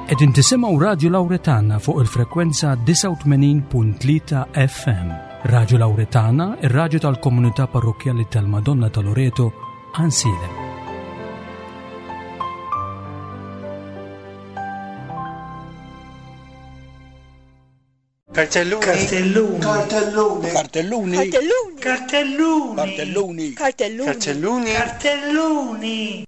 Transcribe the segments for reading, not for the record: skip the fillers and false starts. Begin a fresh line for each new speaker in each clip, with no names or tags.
Qegħdin tisimgħu Radio Lawretana fuq il-frekwenza 89.3 FM. Radio Lawretana, ir-radju tal-Komunità Parrokjali tal-Madonna ta' Loreto, Ansile.
Cartelluni.
Cartelluni.
Cartelluni.
Cartelluni.
Cartelluni.
Cartelluni.
Cartelluni.
Cartelluni. Cartelluni.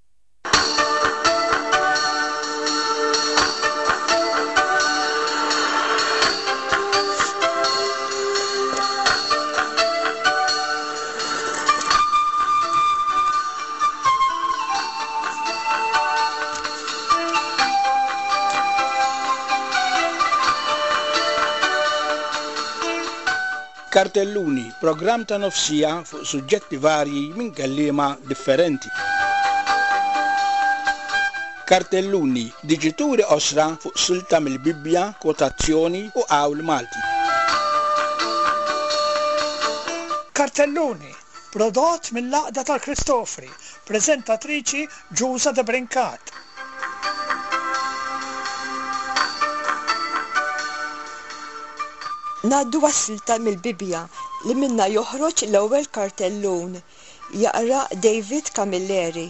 Cartelluni, programm ta' nofsija fuq suġġetti varji minn kelliema differenti. Cartelluni, diġituri osra fuq silta mill-Bibbja, kwotazzjoni u qawl Malti.
Cartelluni, prodott mill-Laqda tal-Kristofri, prezentatriċi Giusa de Brincat.
Naddu wassilta mill-Bibbja li minna joħroġ l-ewwel kartellun jaqra David Camilleri.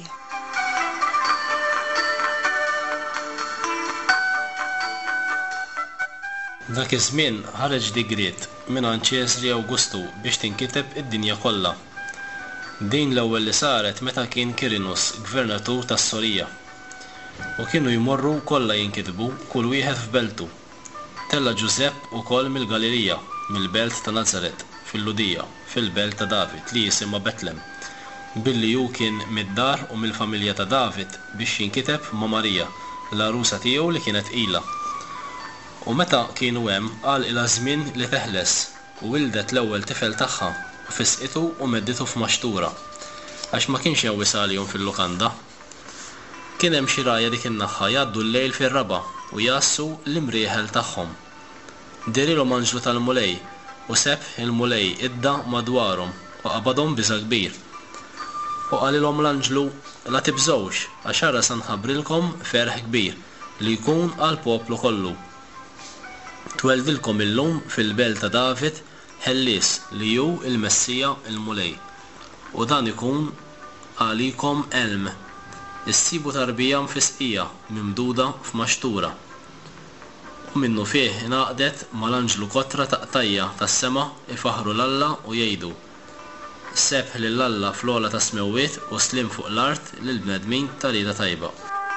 Dak iż-żmien ħareġ digriet minn Ċesri Awgustu biex tinkiteb id-dinja kollha. Din l-ewwel li saret meta kien Quirinus gvernatur tas-Sorija. U kienu jmorru kollha jinkitbu kull wieħed f'beltu. Tella Giusepp ukoll mill-Galilija, mill-belt ta' Nazaret, fil-Ludija, fil-belt ta' David li jisimha Betlem, billi hu kien mid-dar u mill-familja ta' David biex jinkiteb ma' Marija, l-arusa tiegħu li kienet ila. U meta kienu hemm qal ilha żmien li teħles u wildet l-ewwel tifel tagħha u fisqitu u medditu f'maxtura għax ma kienx jew wisalihom fil-lukanda. Kien hemm xi rajja dik in-naħa jgħaddu l-lejl fir-raba' u jassu l-imrieħel tagħhom. Derilhom anġlu tal-mulej u seb il-mulej idda madwarhom u qabadhom biża' kbir. U qalilhom l-anġlu la tibżgħux għax ara se nħabbrilkom ferħ kbir li jkun għall-poplu kollu. Tweldilkom illum fil-belt ta' David ħellies li hu il-Messija il-mulej. U dan ikun għalikom elm. Issibu tarbija mfisqija mimduda f'maxtura. U minnu fih ingħaqdet mal-anġlu kotra taqtajja tas-sema ifaħru l-Alla u jgħidu: Sebħ lill-Alla fl-ogħla ta' smewwiet u slim fuq l-art lill-bnedmin tal-ida tajba.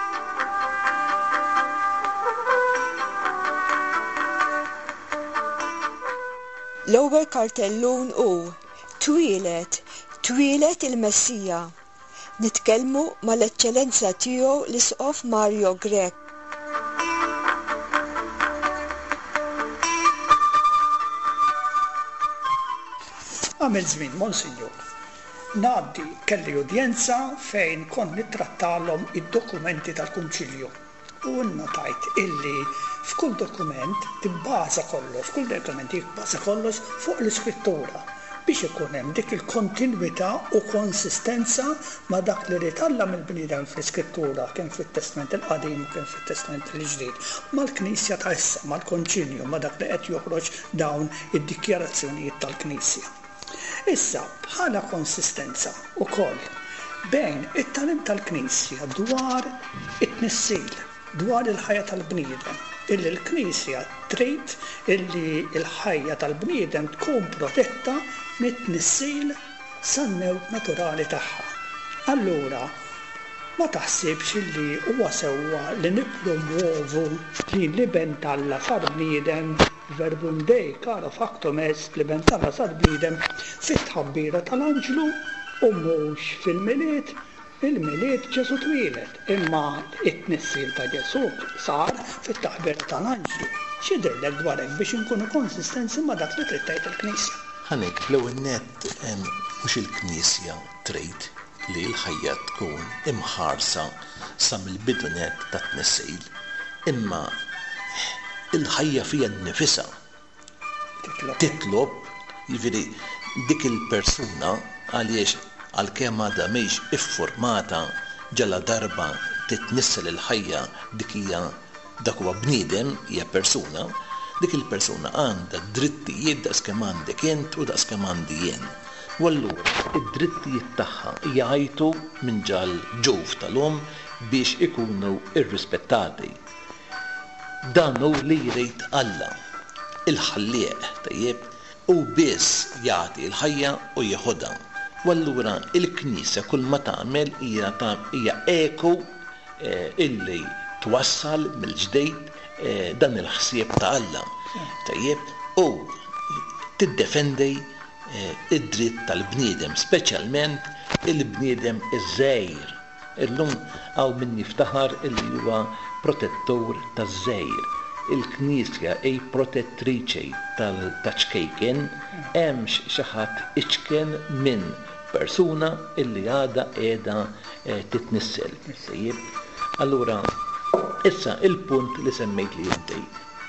L-ewwel kartellun hu Twilet il-Messija. Nitkellmu mal-eċċellenza tiegħu l-Isqof Mario Grek.
Għamil żmien, Monsinjur. Ngħaddi kelli udjenza fejn kont nittrattalhom id-dokumenti tal-Kunċilju. U nnotajt illi f'kull dokument tibbaża kollox, kull dokument jibbaża kollox fuq l-iskrittura biex ikun hemm dik il-kontinwità u konsistenza ma' dak li ritalla mill-bniedem fl-iskrittura kien fit-Testament il-Qadim u kien fit-Testament il-Ġdid, mal-Knisja ta' issa, mal-Konċilju, ma' dak li qed joħroġ dawn id-dikjarazzjonijiet tal-Knisja. Issa bħala konsistenza ukoll bejn it-talim tal-Knisja dwar it-tnissil, dwar il-ħajja tal-bniedem, illi l-Knisja trid illi l-ħajja tal-bniedem tkun protetta mit-tnissil san-mewt naturali tagħha. Allura ma taħsibx illi huwa sewwa li nippromuovu li l-iben Alla sar bniedem verbum Dei caro factum est li ben Alla sar bniedem fit-tħabbira tal-anġlu u mhux fil-miliet. Il-miliet Ġesu twilet, imma it-tnissil ta' Ġesu sar fit-taħbir tal-anġlu. X'jidhirlek dwar hekk biex inkunu konsistenzi ma' dak li trid tgħid il-Knisja?
Ħanek l-ewwel nett mhux il-Knisja trid li l-ħajja tkun imħarsa sa mill-bidu nett tat-tnissil, imma il-ħajja fiha nnifisha titlob jiġifieri dik il-persuna għaliex għalkemm għadha mhix iffurmata ġalla darba titnissel il-ħajja dik hija dak huwa bniedem hija persuna, dik il-persuna għandha drittijiet daqskemm għandek int u daqskemm għandi jien. U allura id-drittijiet tagħha jgħajtu minn ġal ġuf tal-hom biex ikunu irrispettati. Dan hu li jrid Alla, il-ħallieq tajjeb, u biss jagħti l-ħajja u jieħodha. U allura il-Knisja kull ma tagħmel hija eku illi twassal mill-ġdejt dan il-ħsieb ta' Alla. Tajjeb, u tiddefendi id-dritt tal-bniedem, speċjalment il-bniedem iż-żgħir. Illum hawn min jiftaħar illi huwa protettur taż-żgħir. Il-Knisja hi protettriċi tal-ċkejken, hemm xi ħadd iċken minn persuna illi għadha qiegħda titnissel. Allura, issa il-punt li semmejt li inti.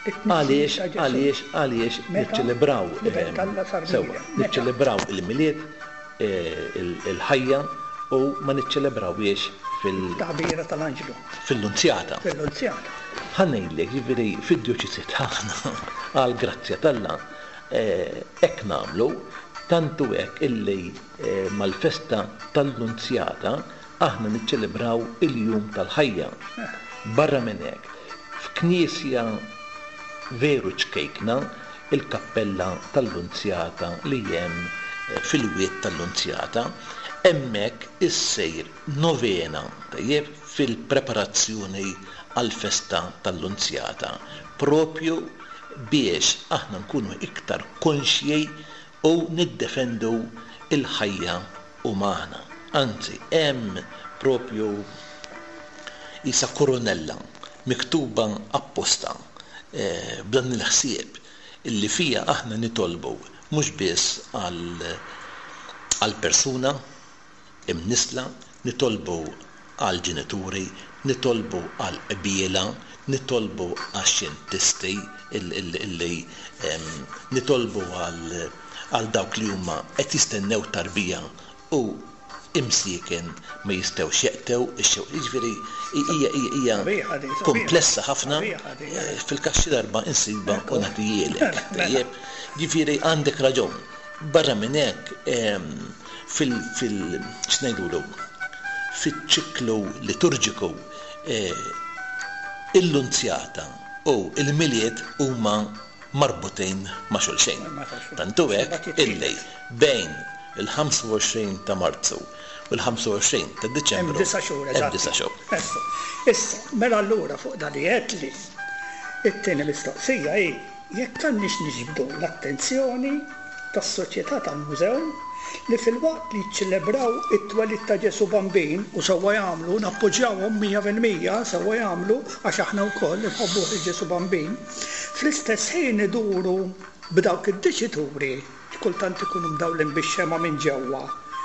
Għaliex niċċelebraw niċċelebraw il-miliet, il-ħajja u ma niċċelebrawiex
fil-Tabira tal-Anġlu.
Fil-Nunzjata. Ħannejlek, ġifieri fid-djoċisi tagħna għal grazzja t'Alla hekk nagħmlu, tantu hekk illi mal-festa tal-Nunzjata aħna niċċelebraw il-jum tal-ħajja. Barra minn hekk, f'knisja veru ċkejkna il-kappella tal-Nunzjata li hemm fil-wiet tal-Nunzjata, hemmhekk issejr novena tajjeb fil-preparazzjoni għall-festa tal-Nunzjata, propju biex aħna nkunu iktar konxji u niddefendu il-ħajja umana. Anzi, hemm propju isa koronella miktuba apposta b'dan il-ħsieb illi fija aħna nitolbu mhux biss għal persuna imnisla, nitolbu għal ġenituri, nitolbu għal qbiela, nitolbu għal xjentisti illi nitolbu għal dawk li huma qed jistennew tarbija u imsieken ma jistgħux jeqtew ix-xewq. Jiġifieri hija komplessa ħafna, fil-kaxxi darba insiba u nagħtijielek. Tajjeb, jiġifieri għandek raġun. Barra minn hekk x'ngħidulu fiċ-ċiklu liturġiku il-Nunzjata u il-miliet huma marbutejn ma' xulxejn. Tantu hekk illi bejn il-25 ta' Marzu u l-25 ta' Diċembru hemm 9 xhur.
Issa, mela allura fuq dan li qed li it-tieni mistoqsija hi jekk għandniex niġbdu l-attenzjoni tas-soċjetà tal-mużew li fil-waqt li jiċċelebraw it-twelid ta' Ġesu Bambin u sewwa jagħmlu nappoġġjawhom 100% sewwa jagħmlu għax aħna wkoll inħobbuh il-Ġesu Bambin, fl-istess ħin iduru b'dawk id-deċituri kultant ikunu mdawlin bix-xema minn ġewwa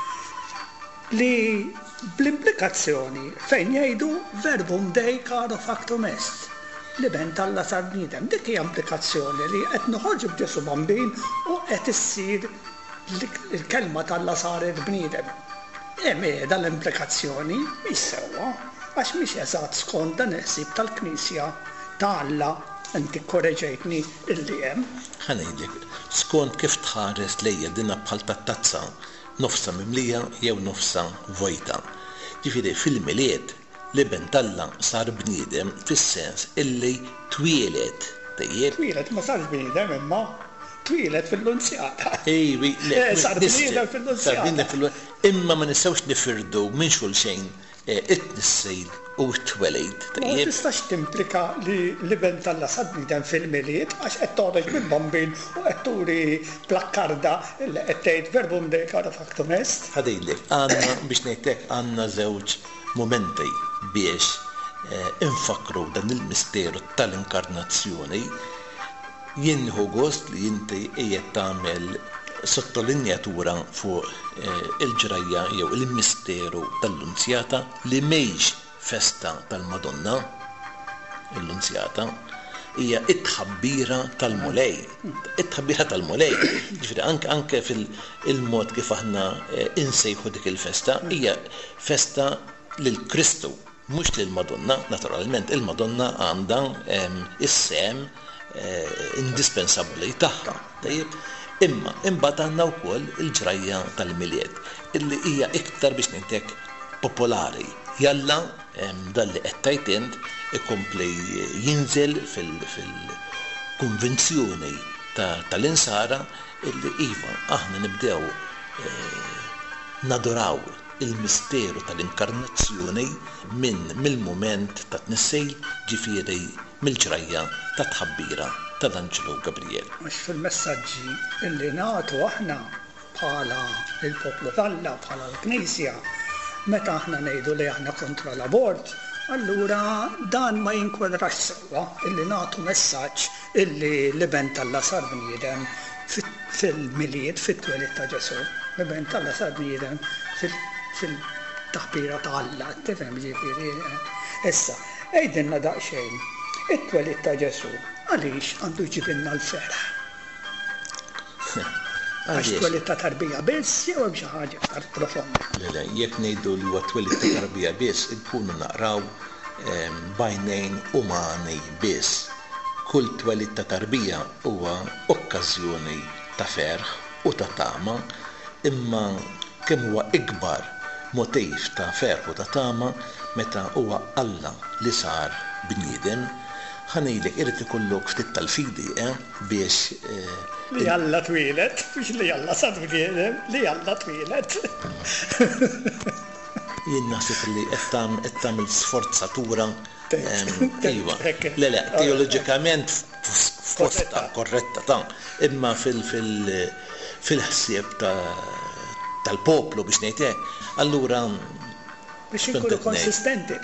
li bl-implikazzjoni fejn jgħidu verbum Dei caro factum est li ben Alla sar bniedem. Dik hija implikazzjoni li qed noħorġu b'Ġesu Bambin u qed issir il-kelma Alla saret bniedem. Dan l-implikazzjoni mhix sewwa għax mhix eżatt skont dan il-ħsieb tal-Knisja ta' Alla. Inti korreġejtni illi hemm.
Ħanejlek, skont kif tħares lejja dinha bħal tat-tazza nofsa mimlija jew nofsa vojta. Ġifieri fil-miliet li ben Alla sar bniedem fis-sens illi twielet tajjeb.
Twielet ma sarx bniedem imma twielet fil-Nunzjata.
Ejwi,
sar bniedem fil-Nunzjata.
Imma ma nistgħux nifirdu minn xulxejn it-nissejl u t-twelejt.
Ma tistax timplika li ben Alla sar bniedem fil-miliet għax qed toħroġ minn Bambin u qed turi plakkarda li qed tgħid verbum Dei caro factum est.
Ħadejlek, għandna biex ngħidlek għandna żewġ momenti biex infakru dan il-misteru tal-inkarnazzjoni. Jien nieħu gost li inti qiegħed tagħmel sottolinjatura fuq il-ġrajja jew il-misteru tal-Nunzjata li mhijiex festa tal-Madonna, il-Nunzjata, hija it-tħabbira tal-Mulej. It-tħabbira tal-Mulej, ġifieri anke fil-mod kif aħna insejħu dik il-festa, hija festa lil Kristu. mhux lill-Madonna, naturalment il-Madonna għandha is-sem indispensabbli tagħha. Imma imbagħad għandna wkoll il-ġrajja tal-milied illi hija iktar biex ngħidlek popolari. Jalla dan li qed tajt int ikompli jinżel fil-konvinzjoni tal-insara illi iva aħna nibdew nadoraw il-misteru tal-inkarnazzjoni mill-mument ta' tnissej ġifieri mill-ġrajja ta' tħabbira tal-Anġelu Gabriel.
Mhux fil-messaġġi illi nagħtu aħna bħala il-poplu Alla, bħala l-Knisja, meta aħna ngħidu li aħna kontra l-abort, allura dan ma jinkwadrax sewwa illi nagħtu messaġġ illi l-ibn Alla sar bniedem fil-milied fit-twelid ta' Ġesu. L-ibn Alla sar bniedem fil-taħbira ta' Alla, tifhem ġifieri. Issa, għejdilna daqsxejn, it-twelid ta' Ġesu għaliex għandu jġibilna l-ferħ? Għax twelid ta' tarbija biss jew hemm xi ħaġa aktar profonda?
Le, jekk ngħidu li huwa twelid ta' tarbija biss, nkunu naqraw bajnejn umani biss. Kull twelid ta' tarbija huwa okkażjoni ta' ferħ u ta' tama, imma kemm huwa ikbar motiv ta' ferħ u ta' tama meta huwa Alla li sar bniedem. Ħanejlek irid ikollok ftit tal-fidi biex
li Alla twilet, biex li Alla sar bniedem, li Alla twilet.
Jien naħseb li qed tagħmel sforzatura Iva, le, teoloġikament fosta korretta imma fil-ħsieb tal-poplu biex ngħid hekk, allura
biex inkunu konsistenti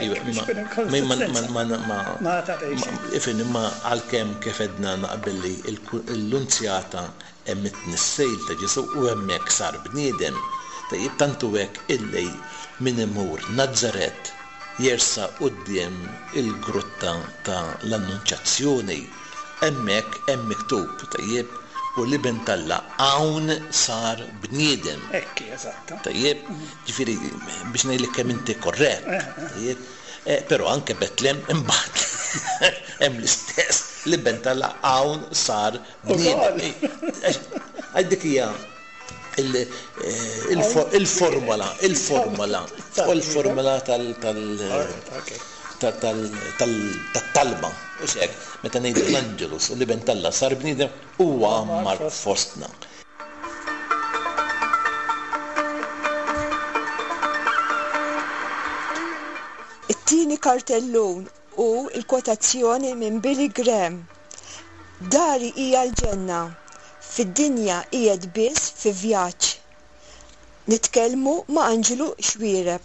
imma għalkemm kif edna naqbel li l-unzjata hemm it-tnissejl ta' Ġesu u hemmhekk sar bniedem, tantu hekk illi min imur Nażaret jersa quddiem il-grotta ta' l-Annunċjazzjoni. Hemmhekk hemm miktub tajjeb u l-ibn Alla hawn sar bniedem.
Ekki, eżatt.
Tajjeb, ġifieri biex ngħidlek kemm inti korrett. Tajjeb, però anke Betlem imbagħad hemm l-istess l-ibn Alla hawn sar bniedem. Dik hija il-formula tal-talba. U xek, meta ngħidu l-Anġelus u l-ibn Alla sar bniedem huwa mar fostna.
It-tieni kartellun u l-kwotazzjoni minn Billy Graham. Dari hija l-ġenna. Fid-dinja qiegħed biss fi vjaġġ. Nitkellmu ma' Anġelu xwiereb.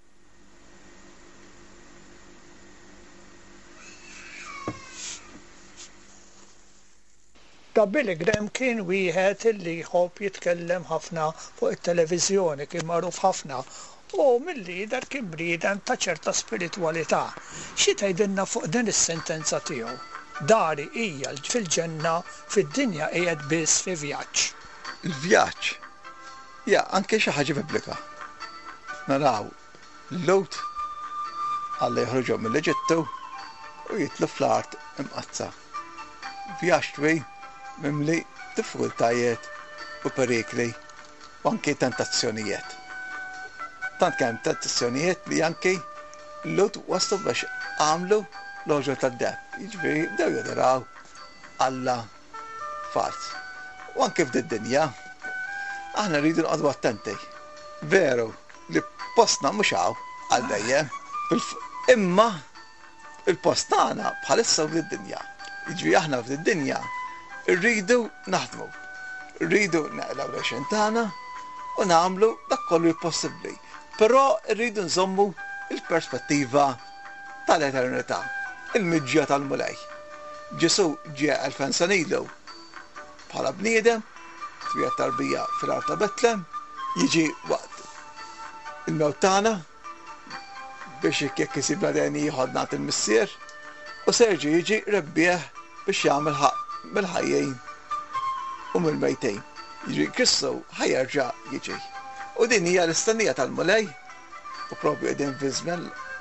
Da Billy Graham kien wieħed illi jħobb jitkellem ħafna fuq it-televiżjoni, kien magħruf ħafna u mill-lider kien bniedem ta' ċerta spiritwalità. Xi tgħidilna fuq din is-sentenza tiegħu? Dari hija fil-ġenna, fid-dinja qiegħed biss fi vjaġġ.
Il-vjaġġ ja anke xi ħaġa biblika. Naraw Lot Alla jħorġu mill-Eġittu u jitlu fl-art imqazza. Vjaġġ twil mimli diffikultajiet u perikli u anke tentazzjonijiet. Tant kemm tentazzjonijiet li anke Lot waslu biex għamlu l-oġor tad-deb. Jiġifieri bdew jadaraw Alla fals. U anke f'did-dinja aħna rridu nqogħdu attenti. Veru li postna mhux hawn għal dejjem, imma il-post tagħna bħalissa f'did-dinja. Jiġifieri aħna f'did-dinja rridu naħdmu. Rridu naqlaw l-għexin tagħna u nagħmlu dak kollu possibbli. Però rridu nżommu il-perspettiva tal-eternità, il-miġġija tal-mulej. Ġesu ġie 2000 sena ilu bħala bniedem, twija tarbija fil-art ta' Betlem, jiġi waqt il-mewt tagħna biex jekk isibna dejni jieħodna il-missier u serġi jiġi rebbieħ biex jagħmel ħaq mill-ħajjejn u mill-mejtejn. Jiġi Kristu ħajerġa' jiġi. U din hija l-istennija tal-mulej u propju qegħdin fi żmien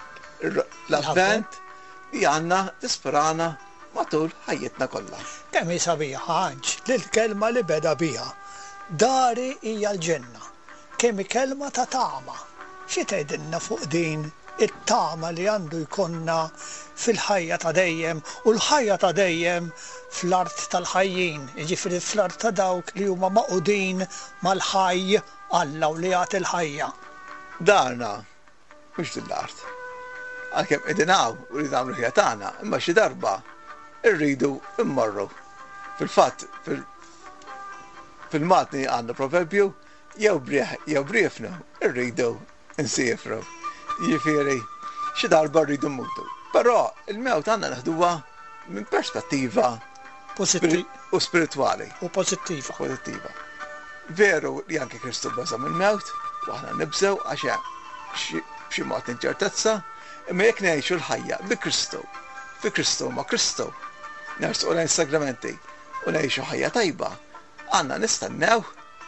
l-avvent li għandna tisperana matul ħajjitna kollha.
Kemm hi sabiħa ħanġ l-kelma li beda biha. Dari hija l-ġenna. Kemm kelma ta' tama. Xi tgħidilna fuq din it-tama li għandu jkollna fil-ħajja ta' dejjem u l-ħajja ta' dejjem fl-art tal-ħajjin, jiġifieri fl-art ta' dawk li huma maqudin mal-ħajj Alla u li għat il-ħajja.
Darna, mhux din l-art. Għalkemm qegħdin hawn u li nagħmlu ħija tagħna, imma xi darba rridu immorru. Fil-fatt fil-matni għandna proverbju jew briefnu rridu nsifru. Jifieri xi darba rridu mmutu. Però il-mewt għandna naħduha minn perspettiva u spiritwali.
U pożittiva.
Veru li anke Kristu baża mill-mewt, u aħna nibżew għax hemm b'xi mod inċertezza, imma jekk ngħixu l-ħajja bi Kristu, fi Kristu ma' Kristu, nersqu lejn sagramenti u ngħixu ħajja tajba, għandna nistennew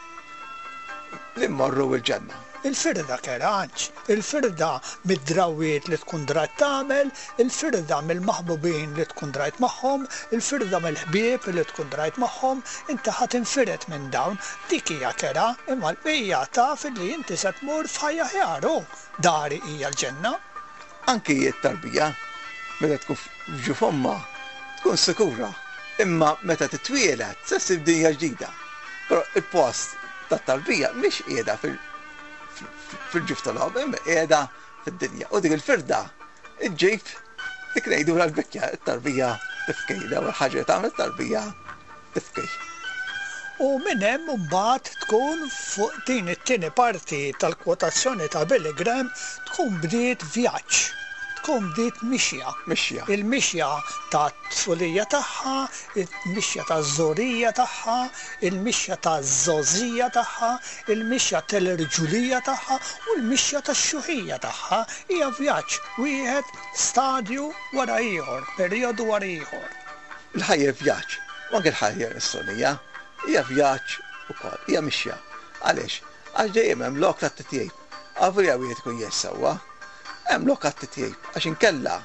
li mmorru l-ġenna.
Il-firda kera għanċ, il-firda mid-drawiet li tkun drajt tagħmel, il-firda mill-maħbubin li tkun drajt magħhom, il-firda mill-ħbieb li tkun drajt magħhom, inti ħadd infiret minn dawn, dik hija kera, imma l-qija taf li inti se tmur f'ħajja ħjaru. Dari hija l-ġenna.
Anki t-tarbija, meta tkun f'ġu fomma, tkun sikura, imma meta titwielet se ssib dinja ġdida. Però il-post tat-tarbija mhix qiegħda fil-ġuf tal-ħobb, imma qiegħda fid-dinja. U dik il-firda iġġib dik ngħidu l-bekkja t-tarbija tifkej, l-ewwel ħaġa li tagħmel it-tarbija tifkej.
U minn hemm mbagħad tkun fuq din it-tieni parti tal-kwotazzjoni ta' Billy Graham tkun bdiet vjaġġ, tkun bdiet mixja. Il-mixja ta' tfulija tagħha, il-mixja ta' żorija tagħha, il-mixja ta' żożija tagħha, il-mixja tal-irġulija tagħha u l-mixja tax-xuħija tagħha hija vjaġġ wieħed stadju wara ieħor, perjodu wara ieħor.
Il-ħajja vjaġġ, u anke l-ħajja s-sonija hija vjaġġ ukoll, hija mixja. Għaliex? Għax dejjem hemm lok tat-titjib. Għavrija wieħed ikun jessewwa, hemm lok tat-titjib għax inkella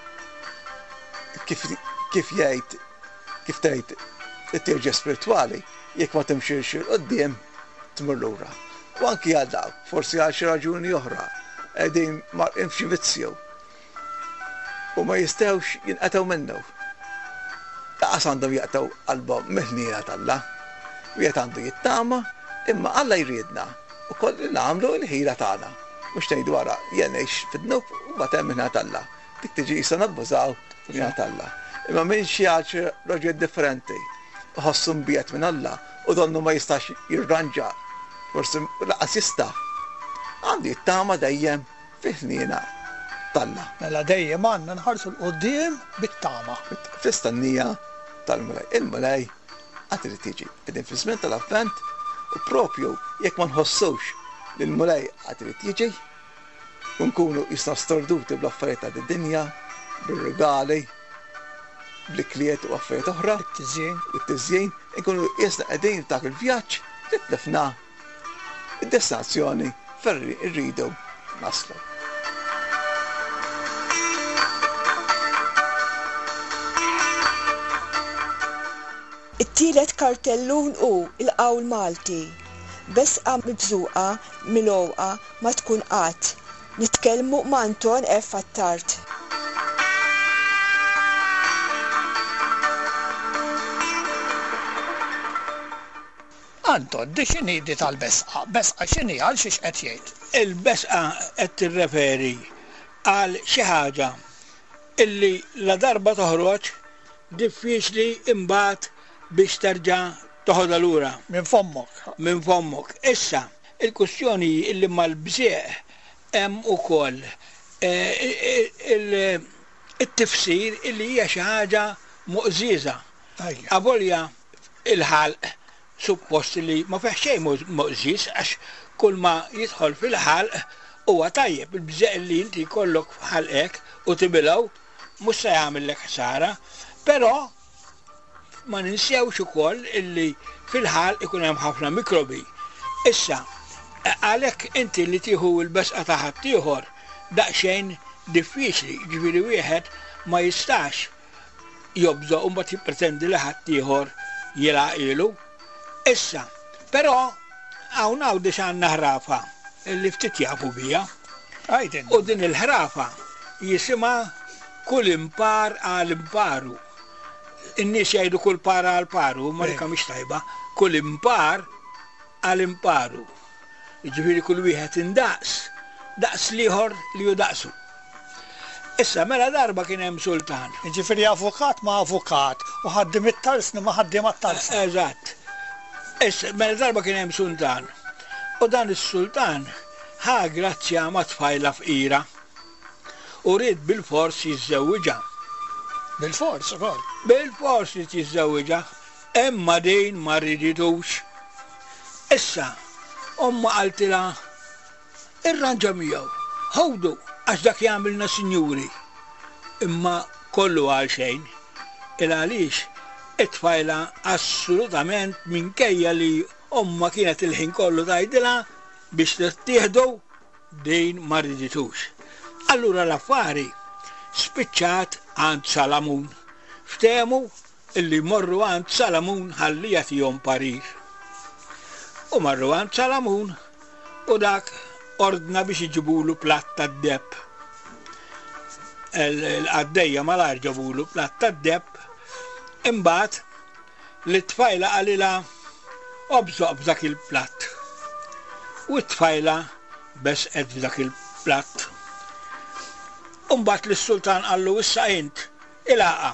kif tgħid it-tieġa spiritwali jekk ma timxirx il qudiem tmur lura. U anki għal dawk, forsi għal xi raġuni oħra qegħdin marqin f'xi vizzju u ma jistgħux jinqatgħu minnu. Daqas għandhom jaqtaw qalbhom mill-ħniena tal-Alla. Wieħed għandu jittama, imma Alla jriedna ukoll li nagħmlu l-ħila tagħna. Mhux ngħidu wara jien ngħix fid-dnub u ma temm minħa tal-Alla. Dik tiġi issa nabbużaw minħa tal-Alla. Imma minn xi għalxi raġel differenti ħossu mbiegħed minn Alla u donnu ma jistax jirranġa, forsi laqas jista'. Għandu jittama dejjem fil-ħniena tal-Alla.
Mela dejjem għandna nħarsu l-qudiem bit-tama.
Fl-istennija tal-mulej. Il-mulej għad irid tiġi. Qegħdin fi-żmien tal-avvent u propju jekk ma nħossux li l-mulej għad irid jiġi u nkunu jisna storduti bl-affarijiet ta' dinja, bil-regali, bl-ikliet u affarijiet oħra, it-tiżjien, nkunu jisna qegħdin dak il-vjaġġ li tlifna id-destinazzjoni ferri rridu naslu.
It-tielet kartellun u il-qawl Malti. Besqa mibżuqa milowqa ma tkun qatt. Nitkellmu ma' Anton F. Attart.
Anton, di x'inhi di tal-besqa? Besqa x'inhi għal xiex qed jgħid?
Il-besqa qed tirreferi għal xi ħaġa illi la darba toħroġ diffiċli imbagħad biex terġa' toħodha lura.
Minn fommok.
Minn fommok. Issa, il-kwestjoni illi mal-bżieq hemm ukoll it-tifsir illi hija xi ħaġa muqżiża. Avolja il-ħalq suppost li ma fih xejn muqżiż għax kull ma jidħol fil-ħalq huwa tajjeb. Il-bżieq li inti jkollok f'ħalqek u tibilgħu mhux se jagħmellek ħsara, però ma ninsewx ukoll illi fil-ħalq ikun hemm ħafna mikrobi. Issa, għalhekk inti li tieħu l-besqa ta' ħadd ieħor daqsxejn diffiċli, ġifieri wieħed ma jistax jobża u mbagħad jippretendi li ħadd ieħor jilaq ilu. Issa, però hawn għandna ħrafa li ftit jafu bija. U din il-ħrafa jisimha kull impar għal imparu. In-nies jgħidu kull para għal paru, marika mhix tajba, kull impar għal imparu. Jiġifieri kull wieħed indaqs, daqs liħor li ju daqsu. Issa mela darba kien hemm sultan.
Jiġifieri avukat ma' avukat u ħaddim it-tarsni ma' ħaddim it-tarsni.
Eżatt. Issa mela darba kien hemm sultan. U dan is-sultan ħa grazzja ma' tfajla fqira u rid bil-fors jiżżewwiġha.
Bil-fors ukoll.
Bil-fors jiżżewwiġha, imma din ma rriditux. Issa, omma qaltilha irranġa miegħu, ħawdu għax dak jagħmilna sinjuri. Imma kollu għal xejn. Il għaliex it-tfajla assolutament minkejja li omma kienet il-ħin kollu tgħidilha biex tittieħdu din ma rriditux. Allura l-affari spiċċat għand Salamun. Ftehmu illi morru għand Salamun ħalli jagħtihom parir. U marru għand Salamun u dak ordna biex iġibulu platt tad-depp. L-għaddejja mal-għar ġabulu platt tad-depp. Imbagħad li t-tfajla qalilha obżoq b'dak il-platt. U t-tfajla besqet f'dak il-platt. Imbagħad lis-sultan qallu issa int ilaqa.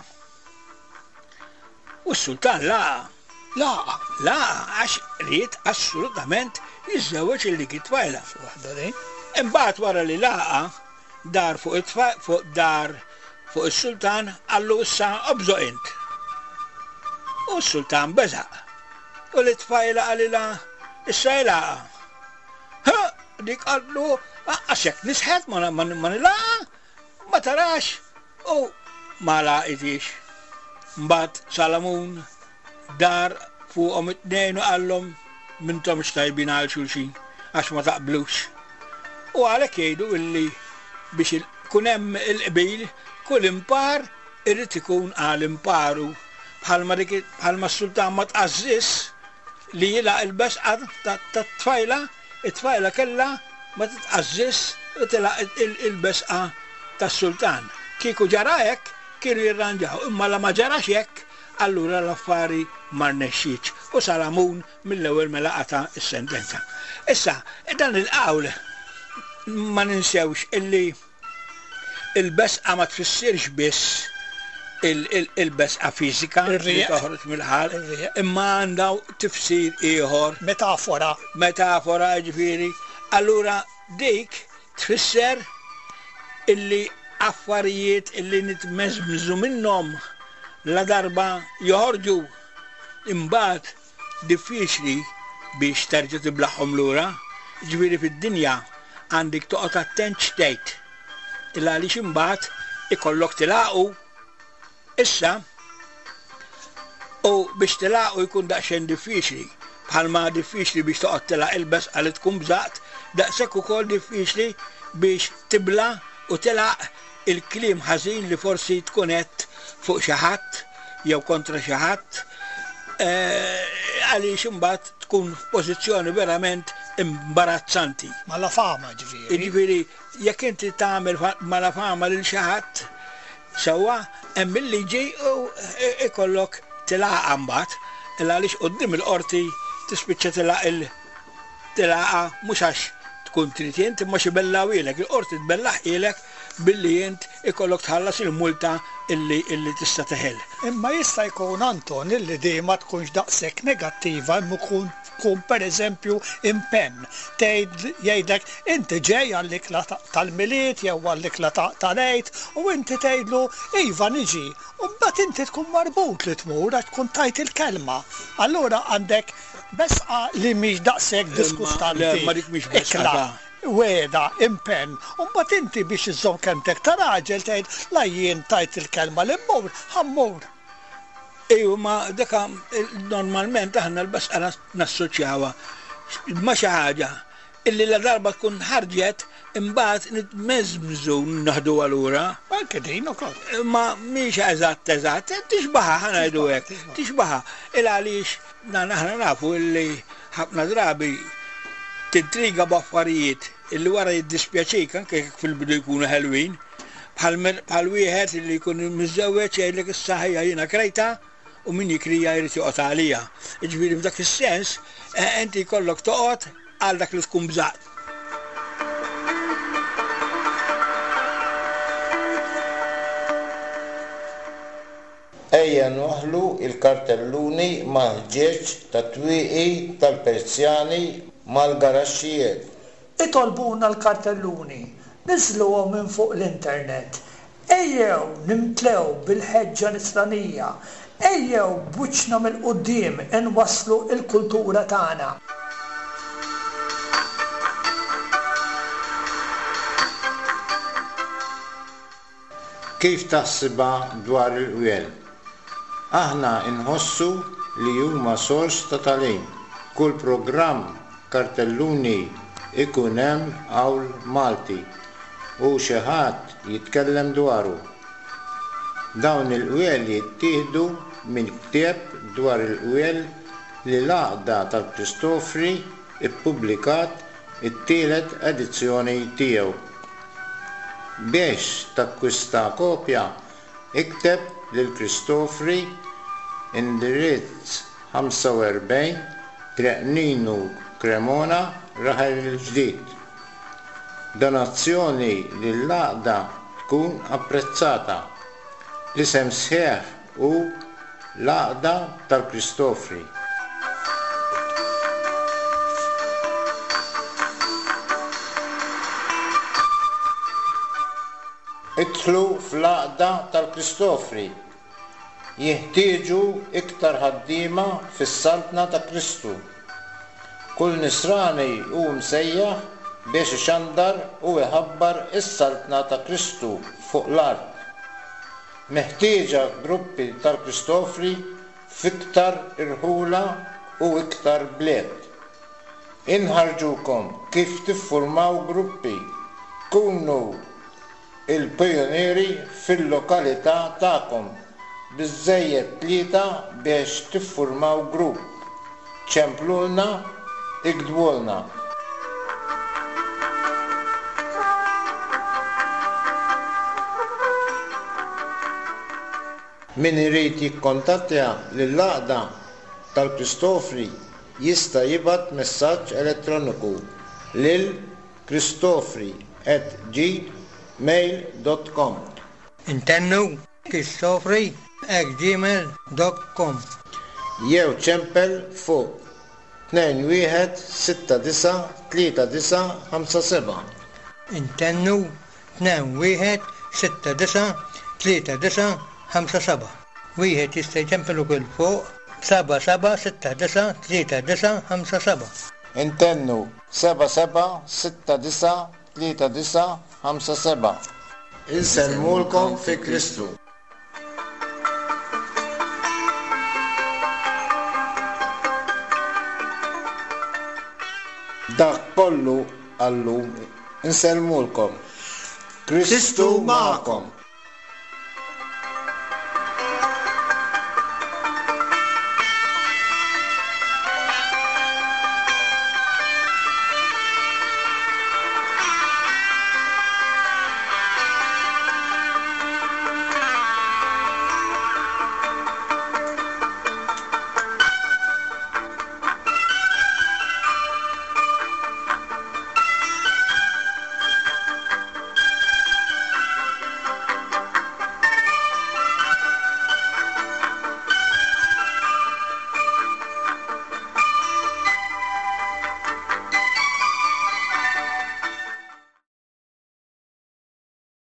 U s-sultan laqa. Laqa, għax rrid assolutament jiżżewweġ il-dik it-tfajla. Imbagħad wara li laqa dar fuq fuq is-sultan qallu issa obżoq int. U s-sultan beżaq. U li t-tfajla qalilha issa ilaqa. Dik qallu għax hekk nisħet ma nilaqa, ma tarax u ma laqitix. Mbagħad Salamun dar fuqhom it-tnejn u qallhom mintomx tajbin għal xulxin għax ma taqblux. U għalhekk jgħidu illi biex ikun hemm il-qbil kull impar irid ikun għal imparu bħalma s-sultan ma tqażżis li jilaq il-besqa tat-tfajla, it-tfajla kellha ma titqażżis u tilaq il-besqa tas-sultan. Kieku ġara hekk kienu jirranġaw, imma la ma ġarax hekk allura l-affari ma rnexxietx u Salamun mill-ewwel mela qata' is-sentenza. Issa, dan il-qawl ma ninsewx illi il-besqa ma tfissirx biss il-besqa fiżika li toħroġ mill-ħal, imma għandha tifsir ieħor. Metafora ġifieri. Allura dik tfisser illi affarijiet illi nitmeżmżu minnhom la darba joħorġu imbagħad diffiċli biex terġa' tiblaħħom lura. Ġifieri fid-dinja għandek toqgħod attent x'tgħid. Il għaliex imbagħad ikollok tilaqu issa u biex tilaqu jkun daqsxejn diffiċli. Bħalma diffiċli biex toqgħod tilaq il-besqa li tkun bżaqt, daqshekk ukoll diffiċli biex tibla u tilaq il-kliem ħażin li forsi tkun qed fuq xi ħadd jew kontra xi ħadd għaliex imbagħad tkun f'pożizzjoni verament imbarazzanti.
Mala fama ġifieri.
Ġifieri jekk inti tagħmel mala fama lil xi ħadd sewwa hemm il-liġi u ikollok tilaqha mbagħad għaliex quddiem il-qorti tispiċċa tilaqha mhux għax tkun trid int imma xi bellawielek, il-qorti tbellaħ ilek billi int ikollok tħallas il-multa illi tista' teħel.
Imma jista' jkun Anton illi dejjem ma tkunx daqshekk negattiva imma tkun pereżempju impenn. Jgħidlek inti ġej għall-ikla tal-miliet jew għall-ikla tal-għejd u inti tgħidlu iva niġi u mbagħad inti tkun marbut li tmur għax tkun tajt il-kelma. Allura għandek besqa li mhix daqshekk diskustanti.
Ma dik mhix besqa.
Weda, impenn, u mbagħad inti biex iżżomm kemtek ta' raġel tgħid la jien tajt il-kelma li mmur, ħammur.
Ejju, ma deka normalment aħna l-besqa nassoċjawha ma xi ħaġa illi la darba tkun ħarġet imbagħad nitmeżmżu naħdu allura.
Anke din ukoll.
Ma mhix eżatt, tixbaħa ħanajdu hekk, tixbaħa. Il għaliex aħna nafu illi ħafna drabi tintriga b'affarijiet illi wara jiddispjaċik anke fil-bidu jkunu ħelwin. Bħal wieħed li jkun miżewweġ jgħidlek is-saħħa jiena krejta u min jikrija jrid joqgħod għalija. Jiġifieri f'dak is-sens inti jkollok toqgħod għal dak li tkun bżgħat.
Ejja noħlu il-kartelluni mal-ħġieġ tat-twieqi tal-Perzjani mal-garaxxijiet.
Itolbuna l-kartelluni, niżluhom minn fuq l-internet. Ejjew nimtlew bil-ħeġġa nisranija, ejjew b'wiċċna mill-qudiem inwasslu l-kultura tagħna.
Kif taħsibha dwar il-qwiel? Aħna nħossu li huma sors ta' tagħlim. Kull programm kartelluni ikun hemm hawl Malti u xi ħadd jitkellem dwaru. Dawn il-qwiel jittieħdu minn ktieb dwar il-qwiel li l-Għaqda tal-Kristofri ippubblikat it-tielet edizzjoni tiegħu. Biex takkwista kopja, ikteb lil Kristofri indirizz 45 Treqninu Cremona Raħel il-Ġdid. Donazzjoni lill-Għaqda tkun apprezzata. L-isem sħiħ u l-Għaqda tal-Kristofri. Idħlu fl-Għaqda tal-Kristofri. Jeħtieġu iktar ħaddiema fis-saltna ta' Kristu. Kull nisrani hu msejjaħ biex ixandar u iħabbar is-saltna ta' Kristu fuq l-art. Meħtieġa gruppi tal-Kristofri f'iktar irħula u iktar bliet. Inħarġukom kif tiffurmaw gruppi, kunu il-pionieri fil-lokalità tagħkom. Biżżejjed 3 biex tiffurmaw grupp. ċemplulna, ikdbulna. Min irid jikkontattja lill-Għaqda tal-Kristofri jista' jibgħat messaġġ elettroniku lil kristofri@gmail.com.
Intennu kristofri@gmail.com.
Jew ċempel fuq 21693957.
Intennu 21693957. Wieħed jista' jċempel ukoll fuq 77693957.
Intennu 77693957. Insellmulkom fi Kristu. Dak kollu għallum insellmulkom. Kristu ma'kom.